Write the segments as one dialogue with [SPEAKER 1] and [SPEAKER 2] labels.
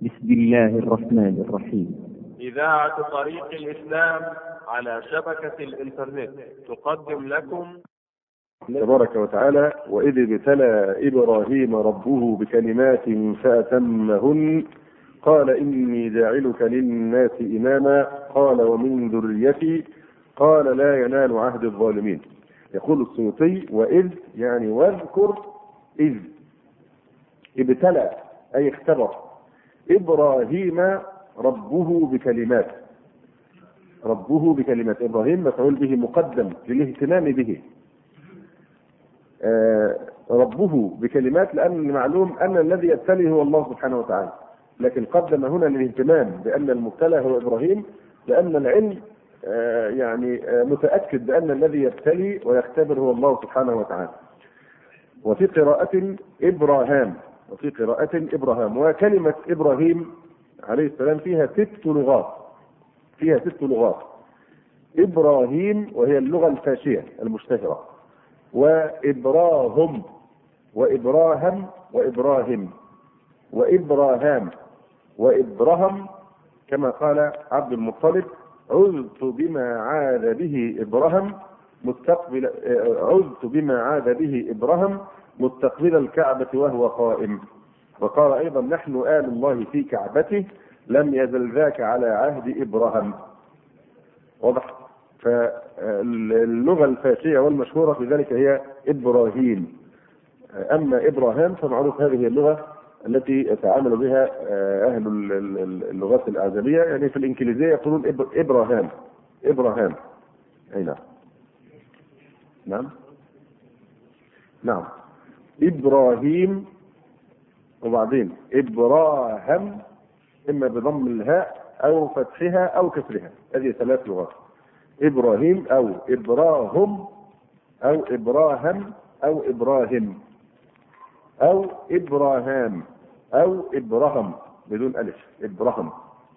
[SPEAKER 1] بسم الله الرحمن الرحيم.
[SPEAKER 2] إذاعة طريق الإسلام على شبكة الإنترنت تقدم لكم
[SPEAKER 3] تبارك وتعالى: وإذ ابتلى إبراهيم ربه بكلمات فأتمهن قال إني جاعلك للناس إماما قال ومن ذريتي قال لا ينال عهد الظالمين. يقول السيوطي: وإذ يعني واذكر إذ ابتلى أي اختبر إبراهيم ربه بكلمات. ربه بكلمات، إبراهيم مفعول به مقدم للاهتمام به. ربه بكلمات لأن معلوم أن الذي يبتلي هو الله سبحانه وتعالى، لكن قدم هنا للاهتمام بأن المبتلى هو إبراهيم، لأن العلم يعني متأكد بأن الذي يبتلي ويختبر هو الله سبحانه وتعالى. وفي قراءة إبراهام، وكلمة إبراهيم عليه السلام فيها 6 لغات. إبراهيم وهي اللغة الفاشية المشتهرة، وإبراهم وإبراهم وإبراهام وإبراهم، كما قال عبد المطلب: عذت بما عاد به إبراهام مستقبل الكعبة وهو قائم. وقال أيضا: نحن آل الله في كعبته لم يزل ذاك على عهد إبراهام. واضح؟ فاللغة الفاشية والمشهورة في ذلك هي إبراهيم. أما إبراهام فمعروف هذه اللغة التي يتعامل بها أهل اللغات الأعجمية، يعني في الإنجليزية يقولون إبراهام. أي نعم إبراهيم، وبعدين إبراهام إما بضم الهاء أو فتحها أو كسرها. هذه 3 لغات: إبراهيم أو إبراهم أو إبراهم أو إبراهيم أو إبراهام أو إبراهم بدون ألف، إبراهم.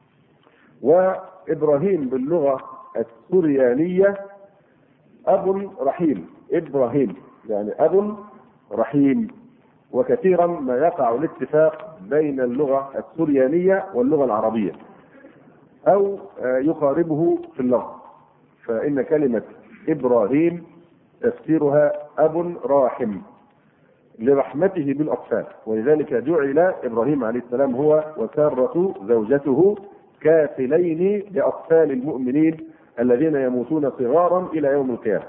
[SPEAKER 3] وإبراهيم باللغة السريانية أب رحيم. إبراهيم يعني أب رحيم. وكثيرا ما يقع الاتفاق بين اللغة السريانية واللغة العربية أو يقاربه في اللغة، فإن كلمة إبراهيم تفسيرها أب راحم لرحمته بالأطفال، ولذلك جعل إبراهيم عليه السلام هو وسارة زوجته كافلين لأطفال المؤمنين الذين يموتون صغارا إلى يوم القيامة.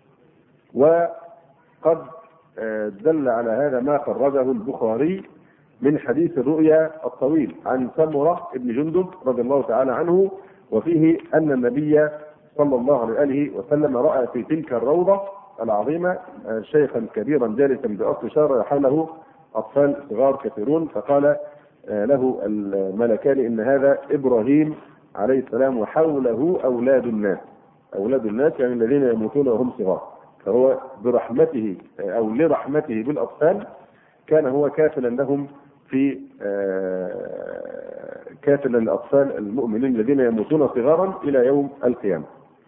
[SPEAKER 3] وقد دل على هذا ما خرجه البخاري من حديث الرؤيا الطويل عن سمرة بن جندب رضي الله تعالى عنه، وفيه أن النبي صلى الله عليه وسلم رأى في تلك الروضة العظيمة شيخا كبيرا جالسا بأصل شارع حوله أطفال صغار كثيرون، فقال له الملكان: إن هذا إبراهيم عليه السلام وحوله أولاد الناس يعني الذين يموتون وهم صغار. فهو برحمته أو لرحمته بالأطفال كان هو كافلا لهم كافلا للأطفال المؤمنين الذين يموتون صغارا إلى يوم القيامة.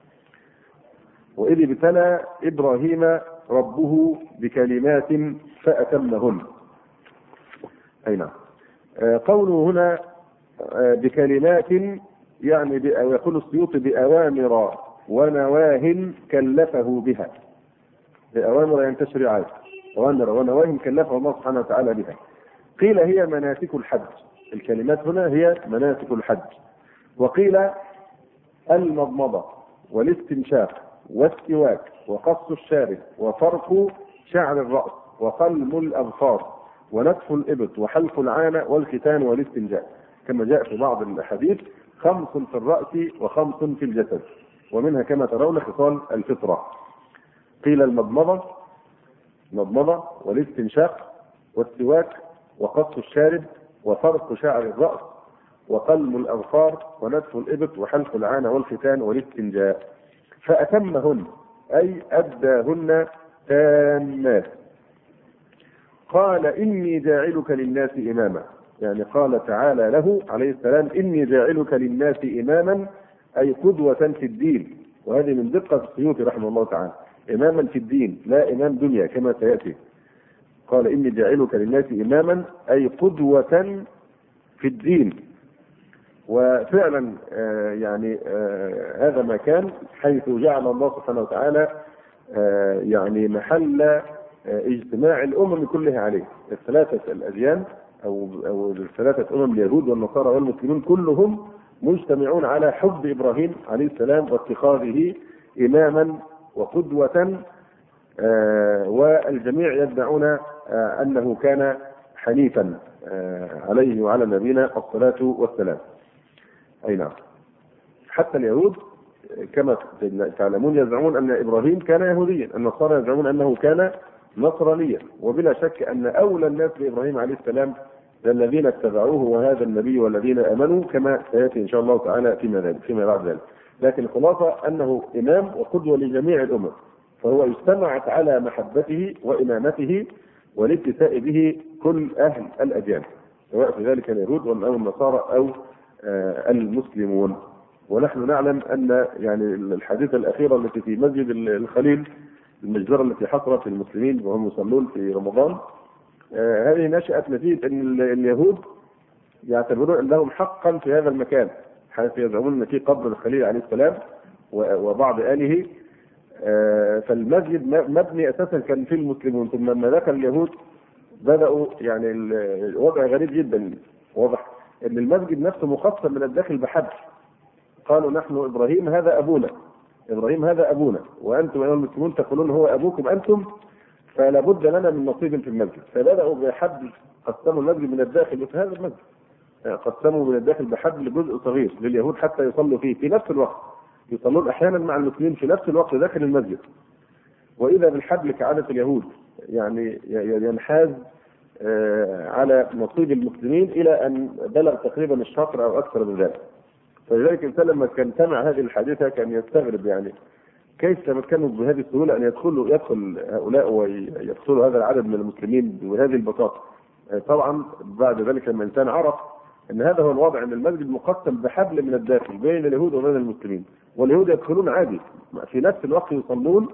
[SPEAKER 3] وإذ ابتلى إبراهيم ربه بكلمات فأتمهن. أي نعم. قوله هنا بكلمات يعني يقول السيوطي بأوامر ونواه كلفه بها. بأوامر يعني تشريعات، أوامر ونواه كلفه الله سبحانه وتعالى بها. قيل هي مناسك الحج. الكلمات هنا هي مناسك الحج. وقيل المضمضة والاستنشاق والسواك وقص الشارب وفرق شعر الرأس وقلم الأظفار ونتف الإبط وحلق العانة والختان والاستنجاء، كما جاء في بعض الأحاديث: 5 في الرأس و5 في الجسد، ومنها كما ترون خصال الفطرة. قيل المضمضة والاستنشاق والسواك وقص الشارب وفرق شعر الرأس وقلم الأظفار ونتف الإبط وحلق العانة والختان والاستنجاء. فأتمهن أي أداهن تامات. قال إني جاعلك للناس إماما، يعني قال تعالى له عليه السلام: إني جاعلك للناس إماما أي قدوة في الدين. وهذه من دقة السيوطي رحمه الله تعالى: إماما في الدين لا إمام دنيا كما سيأتي. قال إني جاعلك للناس إماما أي قدوة في الدين. وفعلا يعني هذا ما كان، حيث جعل الله سبحانه وتعالى يعني محل اجتماع الامم كلها عليه. الثلاثه الاديان او الثلاثه اليهود والنصارى والمسلمين كلهم مجتمعون على حب ابراهيم عليه السلام واتخاذه اماما وقدوه، والجميع يدعون انه كان حنيفا عليه وعلى نبينا الصلاه والسلام. اي نعم. حتى اليهود كما تعلمون يزعمون ان ابراهيم كان يهوديا، النصارى يزعمون انه كان نصرانيا. وبلا شك ان اولى الناس بابراهيم عليه السلام الذين اتبعوه وهذا النبي والذين امنوا، كما سياتي ان شاء الله تعالى فيما بعد ذلك. لكن الخلاصه انه امام وقدوه لجميع الامم، فهو اجتمعت على محبته وامامته والاتساء به كل اهل الاديان، سواء في ذلك اليهود او النصارى او المسلمون. ونحن نعلم ان يعني الحادثه الاخيره التي في مسجد الخليل، المجزره التي حصلت للمسلمين وهم يصلون في رمضان، هذه نشأت نتيجه ان اليهود يعتبرون ان لهم حقا في هذا المكان، حيث يزعمون ان في قبر الخليل عليه السلام وبعض آله. فالمسجد مبني اساسا كان فيه المسلمون، ثم لما دخل اليهود بدأوا يعني الوضع غريب جدا. واضح ان المسجد نفسه مقسم من الداخل بحبل، قالوا نحن ابراهيم هذا ابونا، ابراهيم هذا ابونا، وانتم ايها المسلمون تقولون هو ابوكم انتم، فلا بد لنا من نصيب في المسجد. فبداوا بحبل قسموا المسجد من الداخل، وفي هذا المسجد قسموا من الداخل بحبل جزء صغير لليهود حتى يصلوا فيه في نفس الوقت، يصلون احيانا مع المسلمين في نفس الوقت داخل المسجد. واذا بالحبل كعاده اليهود يعني ينحاز على نصيب المسلمين الى ان بلغ تقريبا الشطر او اكثر من ذلك. فلذلك الانسان لما كان سمع هذه الحادثه كان يستغرب، يعني كيف تمكنوا بهذه السهوله ان يدخل هؤلاء ويقتلوا هذا العدد من المسلمين بهذه البساطه. طبعا بعد ذلك لما الانسان عرف ان هذا هو الوضع، ان المسجد مقسم بحبل من الداخل بين اليهود وبين المسلمين، واليهود يدخلون عادي في نفس الوقت يصلون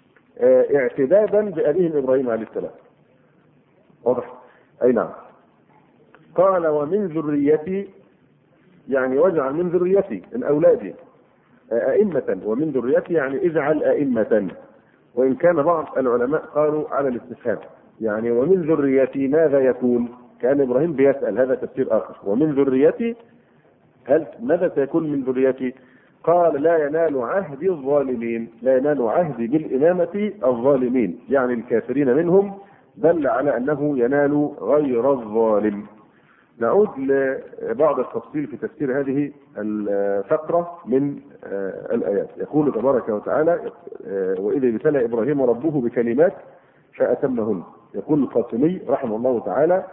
[SPEAKER 3] اعتدادا بأبيهم ابراهيم عليه السلام. واضح؟ اي نعم. قال ومن ذريتي، يعني واجعل من ذريتي من اولادي ائمة، ومن ذريتي يعني اجعل ائمة. وان كان بعض العلماء قالوا على الاستفهام، يعني ومن ذريتي ماذا يكون؟ كان ابراهيم بيسأل، هذا تفسير اخر. ومن ذريتي هل ماذا سيكون من ذريتي؟ قال لا ينال عهدي الظالمين، لا ينال عهدي بالإمامة الظالمين، يعني الكافرين منهم، دل على أنه ينال غير الظالم. نعود لبعض التفصيل في تفسير هذه الفقرة من الآيات. يقول تبارك وتعالى وإذا ابتلى إبراهيم ربه بكلمات فأتمهن. يقول القاسمي رحمه الله تعالى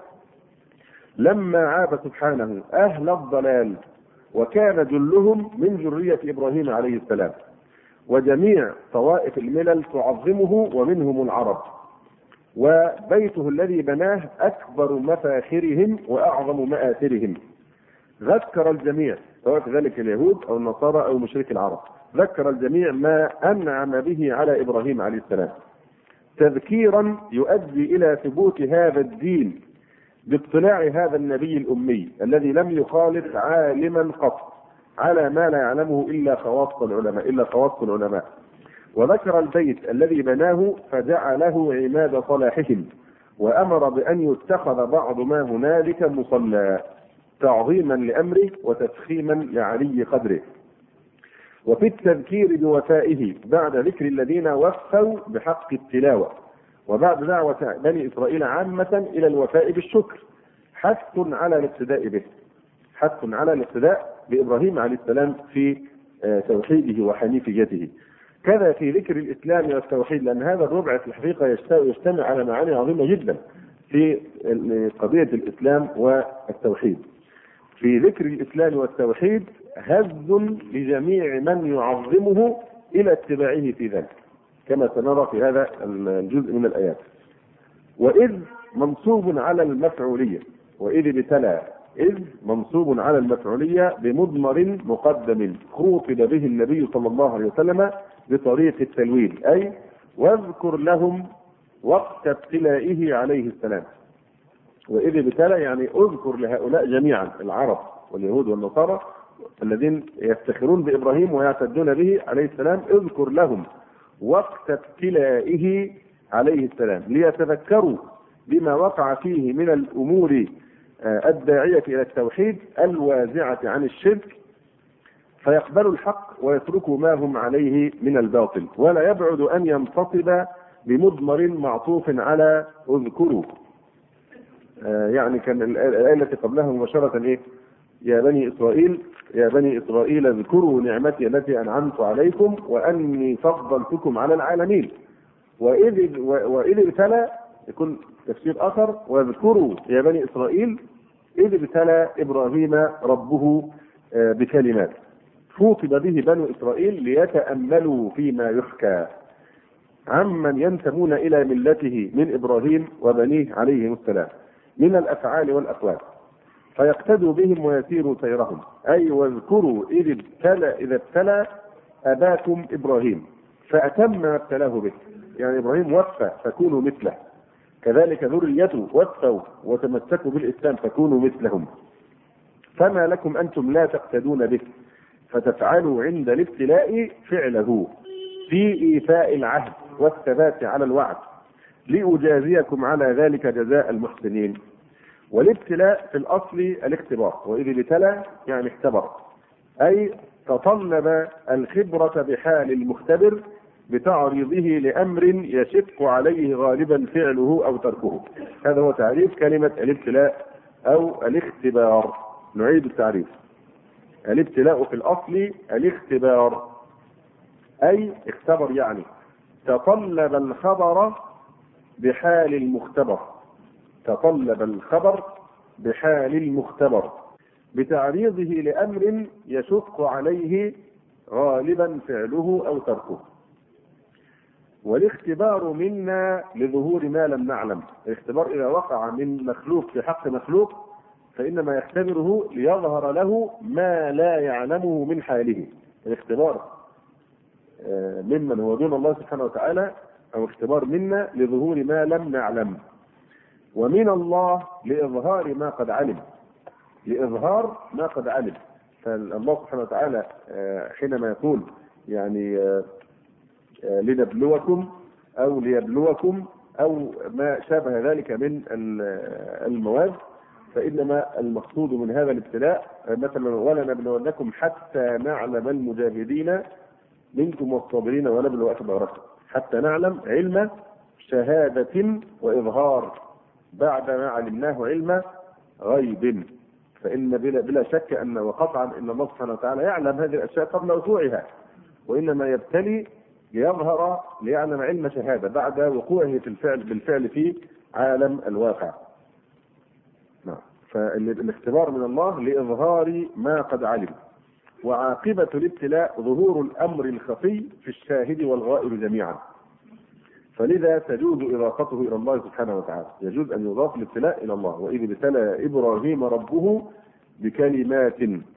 [SPEAKER 3] لما عاب سبحانه أهل الضلال وكان جلهم من ذرية إبراهيم عليه السلام، وجميع طوائف الملل تعظمه ومنهم العرب، وبيته الذي بناه أكبر مفاخرهم وأعظم مآثرهم، ذكر الجميع سواء ذلك اليهود أو النصارى أو مشرك العرب، ذكر الجميع ما أنعم به على إبراهيم عليه السلام تذكيرا يؤدي إلى ثبوت هذا الدين باطلاع هذا النبي الأمي الذي لم يخالف عالما قط على ما لا يعلمه إلا خواص العلماء، وذكر البيت الذي بناه فجعله عماد صلاحهم، وأمر بأن يتخذ بعض ما هنالك مصلى تعظيما لأمره وتفخيما لعلي قدره. وفي التذكير بوفائه بعد ذكر الذين وفوا بحق التلاوة، وبعد دعوة بني إسرائيل عامة إلى الوفاء بالشكر، حث على الاقتداء بإبراهيم عليه السلام في توحيده وحنيفيته. كذا في ذكر الإسلام والتوحيد، لأن هذا الربع في الحقيقة يجتمع على معاني عظيمة جدا في قضية الإسلام والتوحيد. في ذكر الإسلام والتوحيد هز لجميع من يعظمه إلى اتباعه في ذلك، كما سنرى في هذا الجزء من الآيات. وإذ منصوب على المفعولية، وإذ ابتلى، إذ منصوب على المفعولية بمضمر مقدم خوطب به النبي صلى الله عليه وسلم بطريق التلوين، أي واذكر لهم وقت ابتلائه عليه السلام. وإذ ابتلى يعني اذكر لهؤلاء جميعا، العرب واليهود والنصارى الذين يفتخرون بإبراهيم ويعتدون به عليه السلام، اذكر لهم وقت ابتلائه عليه السلام ليتذكروا بما وقع فيه من الأمور الداعية إلى التوحيد الوازعة عن الشرك، فيقبلوا الحق ويتركوا ما هم عليه من الباطل، ولا يبعد أن ينتصب بمضمر معطوف على اذكروا. يعني كان الآية التي قبلها مباشرة إيه؟ يا بني إسرائيل اذكروا نعمتي التي أنعمت عليكم وأني فضلتكم على العالمين. وإذ ابتلى يكون تفسير آخر، واذكروا يا بني إسرائيل إذ ابتلى إبراهيم ربه بكلمات، خوطب به بنو إسرائيل ليتأملوا فيما يحكى عمن ينتمون إلى ملته من إبراهيم وبنيه عليهم السلام من الأفعال والأقوال، فيقتدوا بهم ويسيروا سيرهم. أي واذكروا إذ ابتلى أباكم إبراهيم فأتم ما ابتلاه به، يعني إبراهيم وفى فكونوا مثله، كذلك ذريته وفوا وتمسكوا بالإسلام فكونوا مثلهم. فما لكم أنتم لا تقتدون به فتفعلوا عند الابتلاء فعله في إيفاء العهد والثبات على الوعد لأجازيكم على ذلك جزاء المحسنين. والابتلاء في الأصل الاختبار، وإذ ابتلى يعني اختبر، أي تطلب الخبرة بحال المختبر بتعريضه لأمر يشق عليه غالبا فعله أو تركه. هذا هو تعريف كلمة الابتلاء أو الاختبار. نعيد التعريف: الابتلاء في الأصل الاختبار، أي اختبر يعني تطلب الخبر بحال المختبر، تطلب الخبر بحال المختبر بتعريضه لأمر يشق عليه غالبا فعله أو تركه. والاختبار منا لظهور ما لم نعلم. الاختبار إذا وقع من مخلوق في حق مخلوق فإنما يختبره ليظهر له ما لا يعلمه من حاله. الاختبار ممن هو دون الله سبحانه وتعالى، أو اختبار منا لظهور ما لم نعلم، ومن الله لإظهار ما قد علم، لإظهار ما قد علم. فالله سبحانه وتعالى حينما يقول يعني لنبلوكم أو ليبلوكم أو ما شابه ذلك من المواد، فإنما المقصود من هذا الابتلاء مثلا ولنبلونكم حتى نعلم المجاهدين منكم والصابرين ونبلو أخباركم، حتى نعلم علم شهادة وإظهار بعد ما علمناه علم غيب. فإن بلا شك أن وقطعا إن الله سبحانه وتعالى يعلم هذه الأشياء قبل وقوعها، وإنما يبتلي ليظهر ليعلم علم شهادة بعد وقوعه بالفعل في عالم الواقع. نعم. فالاختبار من الله لإظهار ما قد علم. وعاقبة الابتلاء ظهور الأمر الخفي في الشاهد والغائب جميعا، فلذا تجوز إضافته إلى الله سبحانه وتعالى، يجوز أن يضاف الابتلاء إلى الله. وإذ ابتلى إبراهيم ربه بكلمات،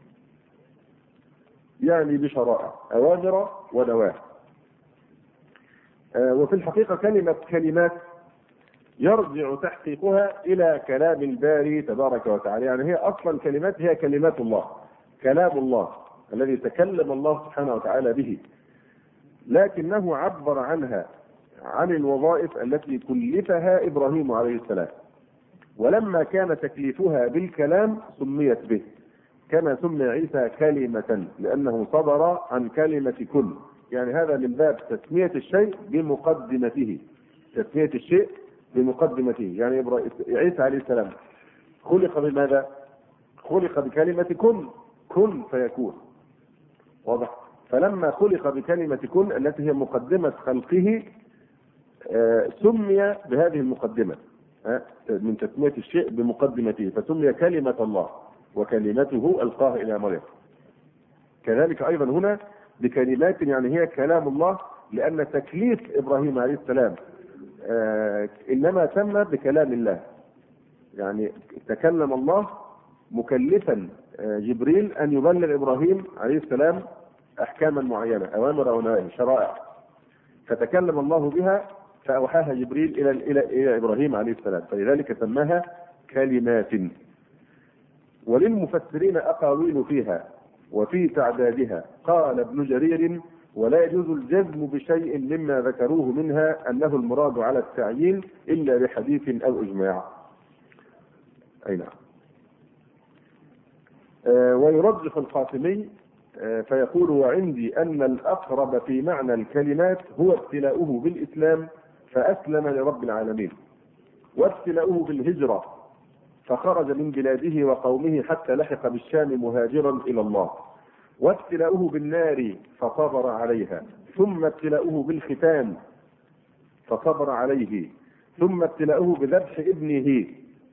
[SPEAKER 3] يعني بشرائع أوامر ونواهي. وفي الحقيقة كلمات يرجع تحقيقها إلى كلام الباري تبارك وتعالى، يعني هي أصلا كلمات، هي كلمات الله، كلام الله الذي تكلم الله سبحانه وتعالى به، لكنه عبر عنها عن الوظائف التي كلفها إبراهيم عليه السلام، ولما كان تكليفها بالكلام سميت به، كما سمي عيسى كلمة لأنه صدر عن كلمة كن. يعني هذا من باب تسمية الشيء بمقدمته، تسمية الشيء بمقدمته. يعني عيسى عليه السلام خلق بماذا؟ خلق بكلمة كن فيكون، واضح؟ فلما خلق بكلمة كن التي هي مقدمة خلقه سمي بهذه المقدمة من تسمية الشيء بمقدمته، فسمي كلمة الله وكلمته ألقاها إلى مريم. كذلك أيضا هنا بكلمات، يعني هي كلام الله، لأن تكليف إبراهيم عليه السلام إنما تم بكلام الله، يعني تكلم الله مكلفا جبريل أن يبلغ إبراهيم عليه السلام أحكاما معينة، أوامر أو نواهي، شرائع، فتكلم الله بها فأوحاها جبريل إلى إبراهيم عليه السلام، فلذلك سماها كلمات. وللمفسرين أقاويل فيها وفي تعدادها. قال ابن جرير: ولا يجوز الجزم بشيء مما ذكروه منها أنه المراد على التعيين إلا بحديث أو إجماع. أي نعم. ويرجح القاسمي فيقول: وعندي أن الأقرب في معنى الكلمات هو ابتلاؤه بالإسلام فأسلم لرب العالمين، وابتلاؤه بالهجرة فخرج من بلاده وقومه حتى لحق بالشام مهاجرا إلى الله، وابتلاؤه بالنار فصبر عليها، ثم ابتلاؤه بالختان فصبر عليه، ثم ابتلاؤه بذبح ابنه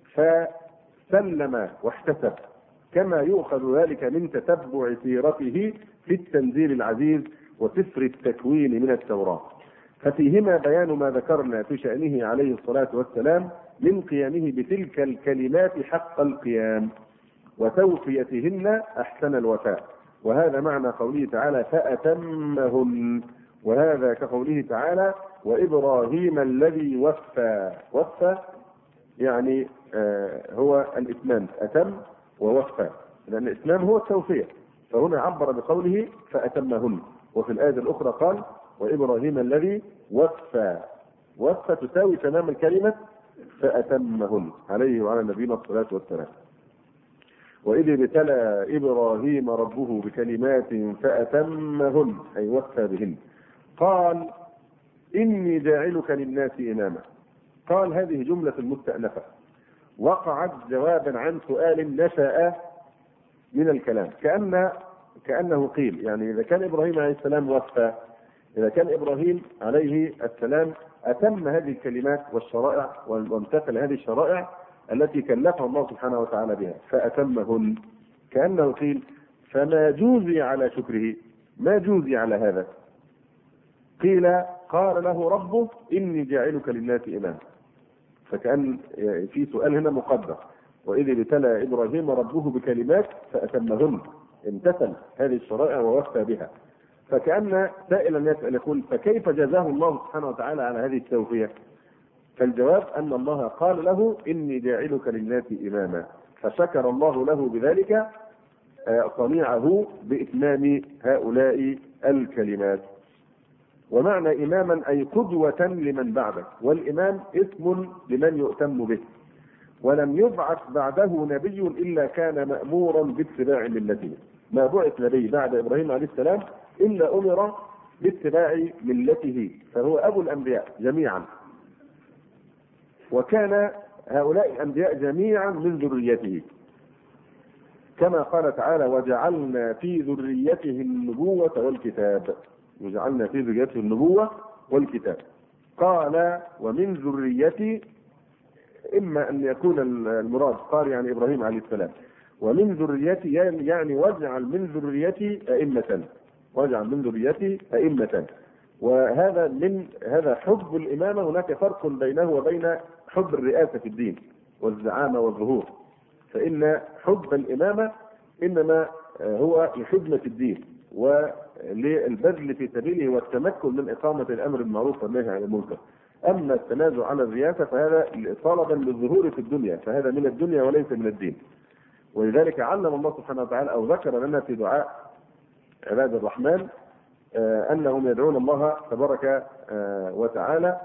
[SPEAKER 3] فسلم واحتسب، كما يؤخذ ذلك من تتبع سيرته في التنزيل العزيز وسفر التكوين من التوراة، ففيهما بيان ما ذكرنا في شأنه عليه الصلاة والسلام من قيامه بتلك الكلمات حق القيام وتوفيتهن أحسن الوفاء. وهذا معنى قوله تعالى: فأتمهن، وهذا كقوله تعالى: وإبراهيم الذي وفى يعني هو الإتمام، أتم ووفى، لأن الإتمام هو التوفية، فهنا عبر بقوله فأتمهن. وفي الآية الأخرى قال: وإبراهيم الذي وفى تساوي تمام الكلمة فأتمهن، عليه وعلى نبينا الصلاة والسلام. وإذ ابتلى إبراهيم ربه بكلمات فأتمهن أي وفى بهن. قال: إني جاعلك للناس إماما. قال هذه جملة مستأنفة وقعت جوابا عن سؤال نشأ من الكلام، كأنه قيل يعني إذا كان إبراهيم عليه السلام وفى، إذا كان إبراهيم عليه السلام أتم هذه الكلمات والشرائع وامتثل هذه الشرائع التي كلفه الله سبحانه وتعالى بها فأتمهن، كأنه قيل: فما جوزي على شكره، ما جوزي على هذا؟ قيل: قال له ربه: إني جاعلك للناس إماما. فكأن في سؤال هنا مقدر: وإذ ابتلى إبراهيم ربه بكلمات فأتمهن، امتثل هذه الشرائع ووفى بها. فكأن سائلا يسأل يقول: فكيف جزاه الله سبحانه وتعالى على هذه التوفية؟ فالجواب أن الله قال له: إني جاعلك للناس إماما، فشكر الله له بذلك صنيعه بإتمام هؤلاء الكلمات. ومعنى إماما أي قدوة لمن بعدك، والإمام اسم لمن يؤتم به، ولم يبعث بعده نبي إلا كان مأمورا باتباع ملته. ما بعث نبي بعد إبراهيم عليه السلام إلا أمر باتباع ملته، فهو أبو الأنبياء جميعا، وكان هؤلاء الأنبياء جميعا من ذريته، كما قال تعالى: وجعلنا في ذريته النبوة والكتاب. وجعلنا في ذريته النبوة والكتاب. قال: ومن ذريتي، إما أن يكون المراد قال يعني إبراهيم عليه السلام، ومن ذريتي يعني واجعل من ذريتي أئمة، واجعل من ذريتي أئمة. وهذا هذا حب الإمامة، هناك فرق بينه وبين حب الرئاسة في الدين والزعامة والظهور، فإن حب الإمامة إنما هو لخدمة الدين وللبذل في سبيله والتمكن من إقامة الأمر بالمعروف والنهي عن المنكر. أما التنازع عن الرئاسة فهذا طلبا للظهور في الدنيا، فهذا من الدنيا وليس من الدين. ولذلك علم الله سبحانه وتعالى أو ذكر لنا في دعاء عباد الرحمن أنهم يدعون الله تبارك وتعالى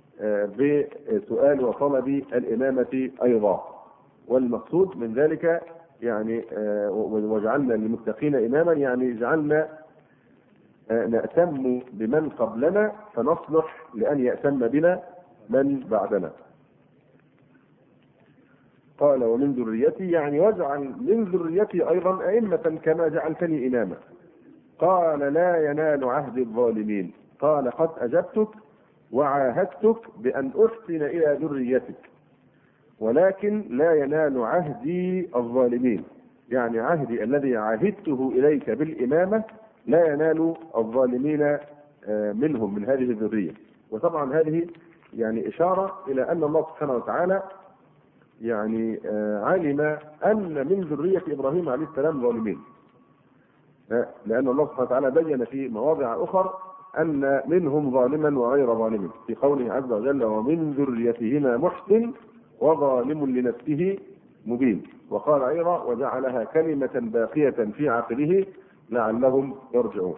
[SPEAKER 3] بسؤال وطلب الإمامة أيضا. والمقصود من ذلك يعني وجعلنا للمتقين إماما، يعني جعلنا نأتم بمن قبلنا فنصلح لأن يأتم بنا من بعدنا. قال: ومن ذريتي يعني واجعل من ذريتي أيضا أئمة كما جعلتني إماما. قال: لا ينال عهد الظالمين. قال: قد أجبتك وعاهدتك بأن أحسن إلى ذريتك، ولكن لا ينال عهدي الظالمين، يعني عهدي الذي عاهدته إليك بالإمامة لا ينال الظالمين منهم من هذه الذرية. وطبعا هذه يعني إشارة إلى أن الله سبحانه وتعالى يعني علم أن من ذرية إبراهيم عليه السلام ظالمين، لأن الله سبحانه وتعالى بين في مواضع أخرى أن منهم ظالما وغير ظالم، في قوله عز وجل: ومن ذريتهما محسن وظالم لنفسه مبين. وقال أيضا وجعلها كلمة باقية في عقله لعلهم يرجعون.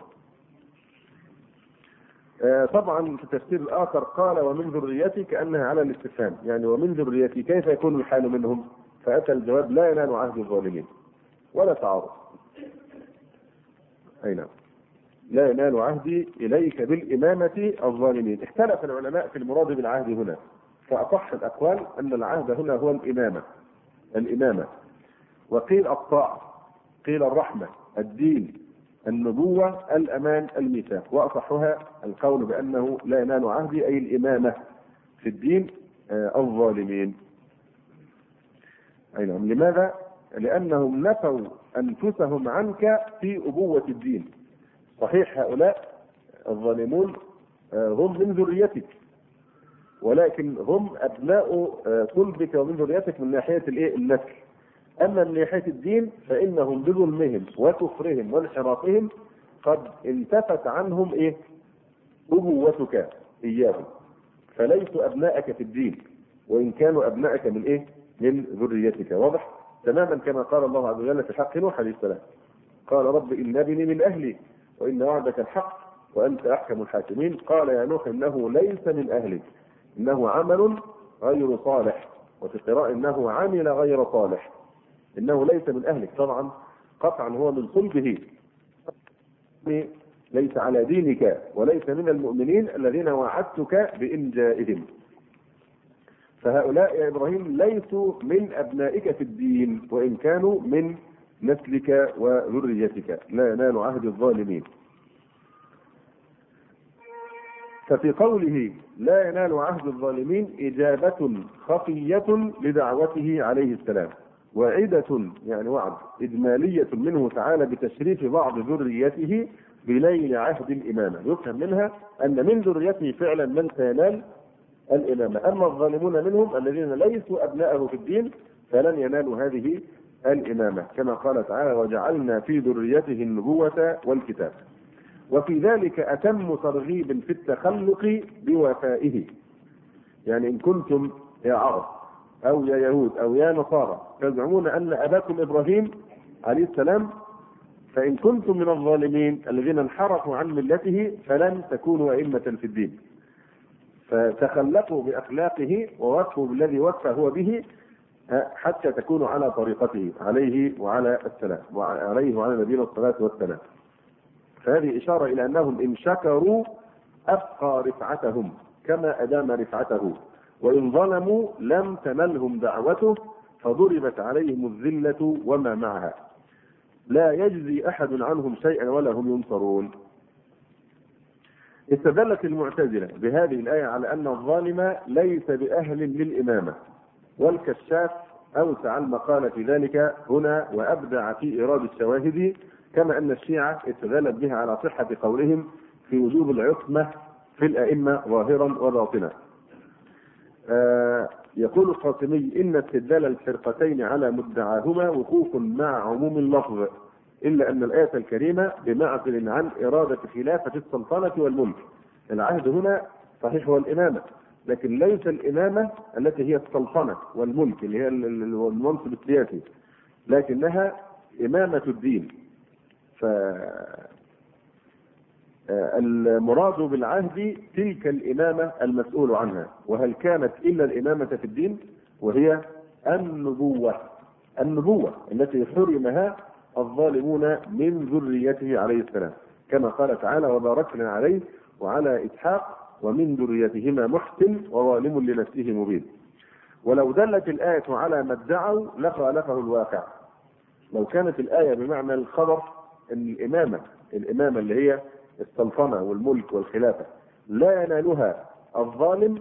[SPEAKER 3] طبعا في التفسير الآخر قال ومن ذريتي كأنها على الاستفهام، يعني ومن ذريتي كيف يكون الحال منهم؟ فأتى الجواب لا ينال عهد الظالمين ولا تعارض. أي نعم، لا ينال عهدي إليك بالإمامة الظالمين. اختلف العلماء في المراد بالعهد هنا، فأصح الأقوال أن العهد هنا هو الإمامة. وقيل الطاعة، قيل الرحمة، الدين، النبوة، الأمان، الميثاق. وأصحها القول بأنه لا ينال عهدي أي الإمامة في الدين الظالمين. أي نعم. لماذا؟ لأنهم نفوا أنفسهم عنك في أبوة الدين. صحيح هؤلاء الظالمون هم من ذريتك، ولكن هم أبناء صلبك ومن ذريتك من ناحية النسل. أما من ناحية الدين فإنهم بظلمهم وكفرهم وانحرافهم قد انتفت عنهم أبوتك إياهم، فليسوا أبنائك في الدين وإن كانوا أبنائك من ذريتك. واضح تماما كما قال الله عز وجل في حق نوح عليه السلام، قال رب إن ابني من أهلي وإن وعدك الحق وأنت أحكم الحاكمين. قال يا نوح إنه ليس من أهلك إنه عمل غير صالح، وفي قراءة إنه عمل غير صالح، إنه ليس من أهلك. طبعا قطعا هو من صلبه، ليس على دينك وليس من المؤمنين الذين وعدتك بإنجائهم. فهؤلاء يا إبراهيم ليسوا من أبنائك في الدين وإن كانوا من نسلك وذريتك، لا ينال عهد الظالمين. ففي قوله لا ينال عهد الظالمين إجابة خفية لدعوته عليه السلام، وعدة يعني وعد إجمالية منه تعالى بتشريف بعض ذريته بنيل عهد الإمامة. يفهم منها أن من ذريته فعلا من سينال الإمامة، أما الظالمون منهم الذين ليسوا أبناءه في الدين فلن ينالوا هذه الإمامة، كما قال تعالى وجعلنا في ذريته النبوة والكتاب. وفي ذلك أتم ترغيب في التخلق بوفائه. يعني إن كنتم يا عرب أو يا يهود أو يا نصارى تزعمون أن أباكم إبراهيم عليه السلام، فإن كنتم من الظالمين الذين انحرفوا عن ملته فلن تكونوا أئمة في الدين. فتخلقوا بأخلاقه ووفوا بالذي وفى هو به حتى تكونوا على طريقته عليه وعلى السلام وعليه وعلى نبينا الصلاة والسلام. فهذه إشارة إلى أنهم إن شكروا أبقى رفعتهم كما أدام رفعته، وإن ظلموا لم تنلهم دعوته فضربت عليهم الذلة وما معها، لا يجزي أحد عنهم شيئا ولا هم ينصرون. استدلت المعتزلة بهذه الآية على أن الظالم ليس بأهل للإمامة، والكشاف أوسع المقال في ذلك هنا وأبدع في إيراد الشواهد، كما أن الشيعة استدلت بها على صحة قولهم في وجوب العصمة في الأئمة ظاهرا وباطنا. يقول القاسمي إن استدلال الفرقتين على مدعاهما وقوف مع عموم اللفظ، إلا أن الآية الكريمة بمعزل عن إرادة خلافة السلطنة والملك. العهد هنا صحيح هو الإمامة، لكن ليس الإمامة التي هي السلطنة والملك اللي هي المنصب السياسي، لكنها إمامة الدين. فالمراد بالعهد تلك الإمامة المسؤول عنها، وهل كانت إلا الإمامة في الدين؟ وهي النبوة التي حرمها الظالمون من ذريته عليه السلام، كما قال تعالى وباركنا عليه وعلى إسحاق ومن ذريتهما محسن وظالم لنفسه مبين. ولو دلت الآية على ما ادعوا لخالفه الواقع. لو كانت الآية بمعنى الخبر أن الإمامة اللي هي السلطنة والملك والخلافة لا ينالها الظالم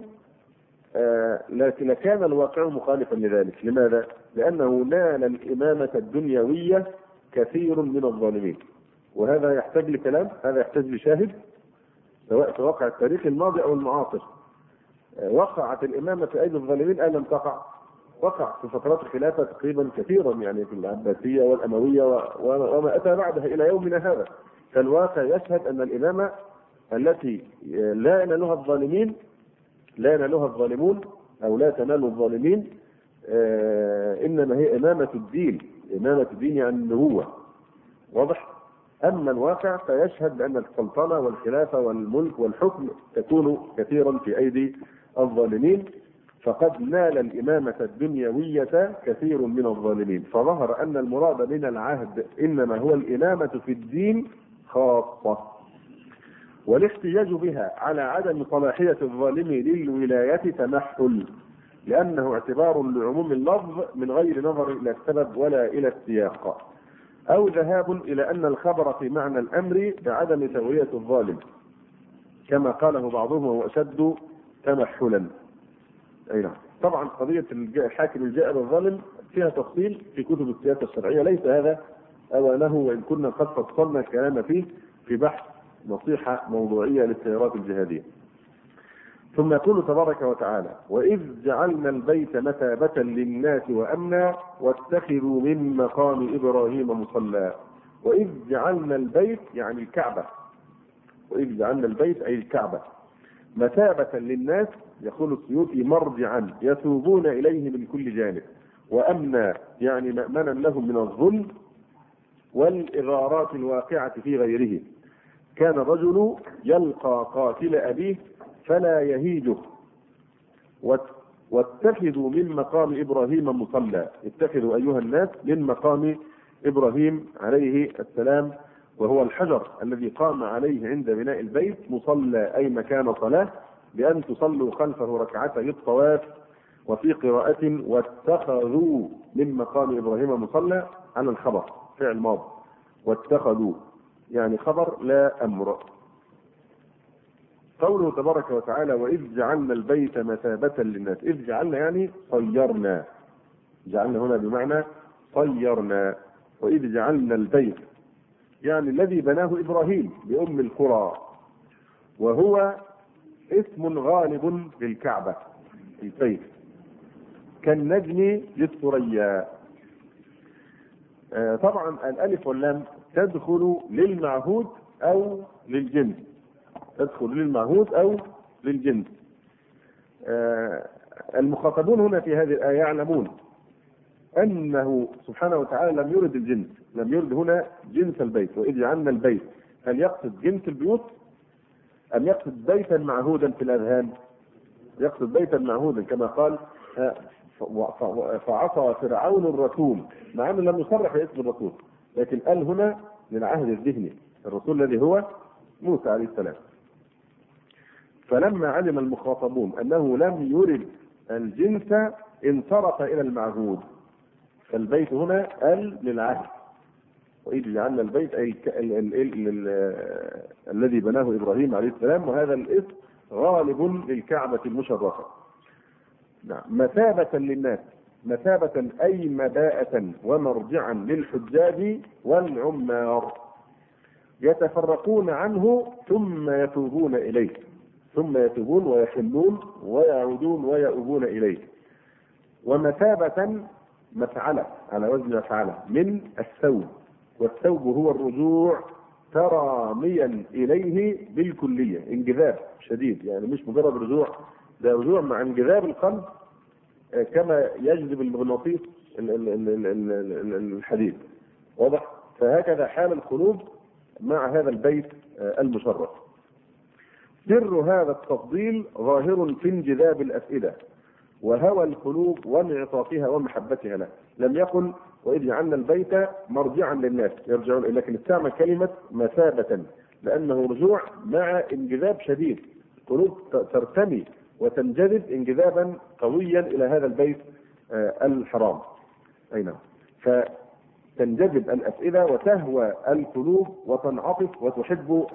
[SPEAKER 3] لكان الواقع مخالفا لذلك. لماذا؟ لأنه نال الإمامة الدنيوية كثير من الظالمين، وهذا يحتاج لكلام، هذا يحتاج لشاهد، سواء في واقع التاريخ الماضي أو المعاصر. وقعت الإمامة في أيدي الظالمين أم لم تقع؟ وقع في فترات الخلافة تقريبا كثيرا، يعني في العباسية والأموية وما أتى بعدها إلى يومنا هذا. فالواقع يشهد أن الإمامة التي لا ينالها الظالمون أو لا تنال الظالمين إنما هي إمامة الدين، إمامة الدين يعني النبوة، واضح؟ أما الواقع فيشهد بأن السلطنة والخلافة والملك والحكم تكون كثيرا في أيدي الظالمين، فقد نال الإمامة الدنيوية كثير من الظالمين، فظهر أن المراد من العهد إنما هو الإمامة في الدين خاصة. والاحتجاج بها على عدم صلاحية الظالم للولاية تمحل، لأنه اعتبار لعموم اللفظ من غير نظر إلى السبب ولا إلى السياق، أو ذهاب إلى أن الخبر في معنى الأمر بعدم تولية الظالم كما قاله بعضهم وهو أشد تمحلا. أي نعم. طبعا قضية الحاكم الجائر الظالم فيها تفصيل في كتب السياسة الشرعية، ليس هذا أوانه، وإن كنا قد فصلنا الكلام فيه في بحث نصيحة موضوعية للتيارات الجهادية. ثم يقول تبارك وتعالى: وإذ جعلنا البيت مثابة للناس وأمنا واتخذوا من مقام إبراهيم مصلى. وإذ جعلنا البيت يعني الكعبة، وإذ جعلنا البيت أي الكعبة مثابة للناس، يقول السيوطي مرجعا يتوبون إليه من كل جانب، وأمنا يعني مأمنا لهم من الظلم والإغارات الواقعة في غيره. كان الرجل يلقى قاتل أبيه فلا يهيجه. واتخذوا من مقام إبراهيم مصلى، اتخذوا أيها الناس من مقام إبراهيم عليه السلام، وهو الحجر الذي قام عليه عند بناء البيت، مصلى أي مكان صلاة، بأن تصلوا خلفه ركعتي الطواف. وفي قراءة واتخذوا من مقام إبراهيم مصلى على الخبر فعل ماضي، واتخذوا يعني خبر لا أمر. قوله تبارك وتعالى: وإذ جعلنا البيت مثابة للناس، إذ جعلنا يعني صيرنا، جعلنا هنا بمعنى صيرنا. وإذ جعلنا البيت يعني الذي بناه إبراهيم بأم القرى، وهو اسم غالب للكعبة البيت كالنجم للثريا. طبعا الألف واللام تدخل للمعهود أو للجنس، تدخل للمعهود أو للجنس. المخاطبون هنا في هذه الآية يعلمون أنه سبحانه وتعالى لم يرد الجنس، لم يرد هنا جنس البيت. وإذ جعلنا البيت، هل يقصد جنس البيوت أم يقصد بيتا معهودا في الأذهان؟ يقصد بيتا معهودا كما قال: فعصى فرعون الرسول، مع أنه لم يصرح باسم الرسول، لكن قال هنا للعهد الذهني الرسول الذي هو موسى عليه السلام. فلما علم المخاطبون أنه لم يرد الجنس انصرف إلى المعهود، فالبيت هنا قال للعهد. وإذ جعلنا البيت أي الذي بناه إبراهيم عليه السلام، وهذا الاسم غالب للكعبة المشرفة. مثابة للناس، مثابة أي مباءة ومرجعا للحجاج والعمار، يتفرقون عنه ثم يتوبون إليه، ثم يتوبون ويحلون ويعودون ويؤوبون إليه. ومثابة مفعلة على وزن مفعلة من الثوب، والثوب هو الرجوع تراميا إليه بالكلية، انجذاب شديد، يعني مش مجرد رجوع، ده رجوع مع انجذاب القلب كما يجذب المغناطيس الحديد، واضح؟ فهكذا حال القلوب مع هذا البيت المشرف. سر هذا التفضيل ظاهر في انجذاب الأفئدة وهوى القلوب وانعطافها ومحبتها له. لم يقل وإذ جعلنا البيت مرجعا للناس يرجعون، لكن استعمل كلمة مثابة لأنه رجوع مع انجذاب شديد، القلوب ترتمي وتنجذب انجذابا قويا إلى هذا البيت الحرام. أي نعم. فتنجذب الأفئدة وتهوى القلوب وتنعطف وتحب